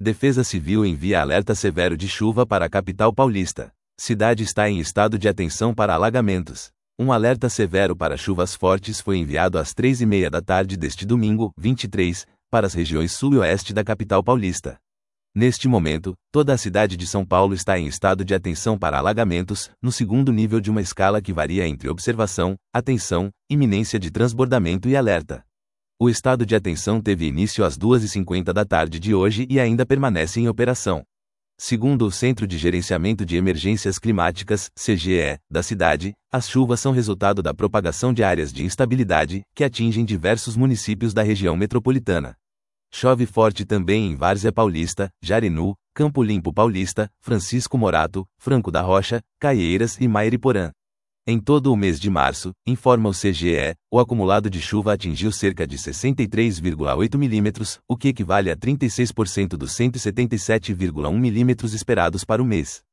Defesa Civil envia alerta severo de chuva para a capital paulista. Cidade está em estado de atenção para alagamentos. Um alerta severo para chuvas fortes foi enviado às 3h30 da tarde deste domingo, 23, para as regiões sul e oeste da capital paulista. Neste momento, toda a cidade de São Paulo está em estado de atenção para alagamentos, no segundo nível de uma escala que varia entre observação, atenção, iminência de transbordamento e alerta. O estado de atenção teve início às 2h50 da tarde de hoje e ainda permanece em operação. Segundo o Centro de Gerenciamento de Emergências Climáticas, CGE, da cidade, as chuvas são resultado da propagação de áreas de instabilidade, que atingem diversos municípios da região metropolitana. Chove forte também em Várzea Paulista, Jarinu, Campo Limpo Paulista, Francisco Morato, Franco da Rocha, Caieiras e Mairiporã. Em todo o mês de março, informa o CGE, o acumulado de chuva atingiu cerca de 63,8 milímetros, o que equivale a 36% dos 177,1 milímetros esperados para o mês.